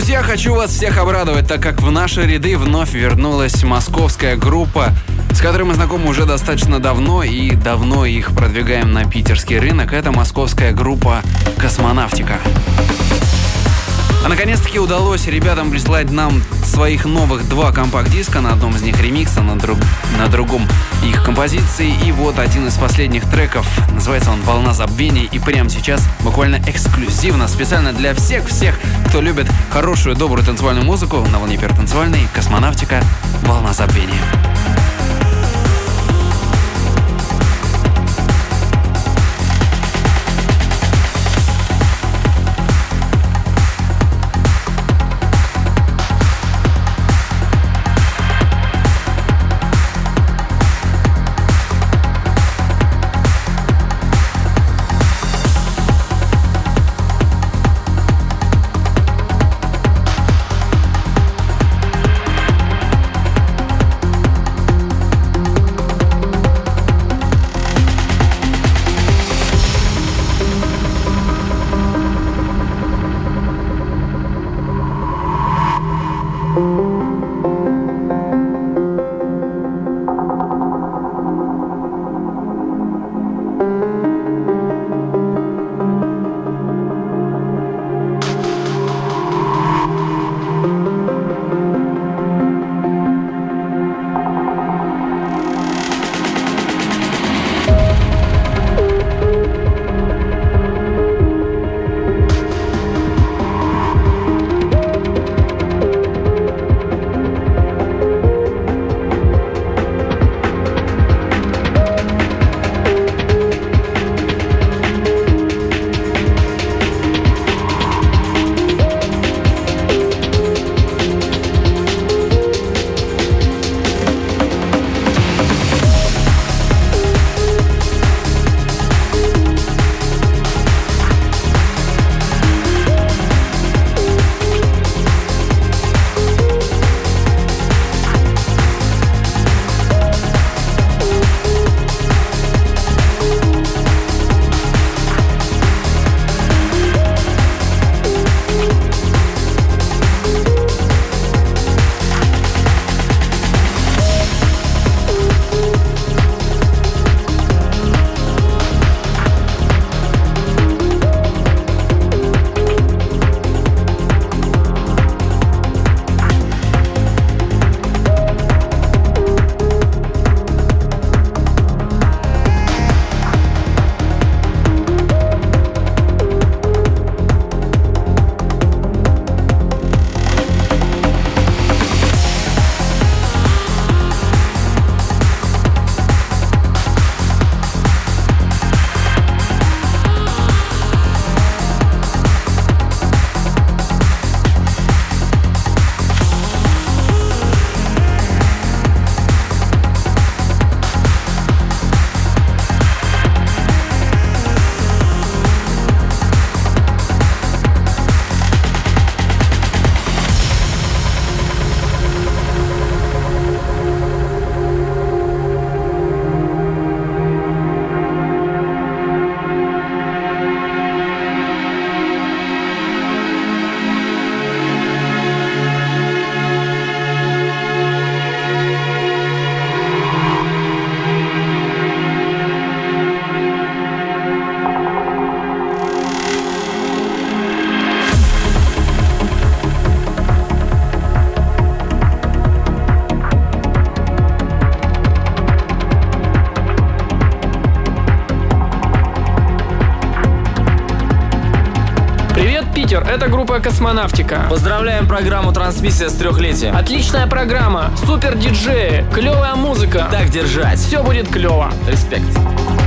Друзья, хочу вас всех обрадовать, так как в наши ряды вновь вернулась московская группа, с которой мы знакомы уже достаточно давно и давно их продвигаем на питерский рынок. Это московская группа «Космонавтика». А наконец-таки удалось ребятам прислать нам своих новых 2 компакт-диска. На одном из них ремикс, а на другом их композиции. И вот один из последних треков. Называется он «Волна забвения». И прямо сейчас, буквально эксклюзивно, специально для всех, кто любит хорошую, добрую танцевальную музыку, на волне танцевальной, «Космонавтика», «Волна забвения». Это группа «Космонавтика». Поздравляем программу «Трансмиссия» с 3-летием. Отличная программа, супер диджеи, клевая музыка. Так держать. Все будет клево. Респект.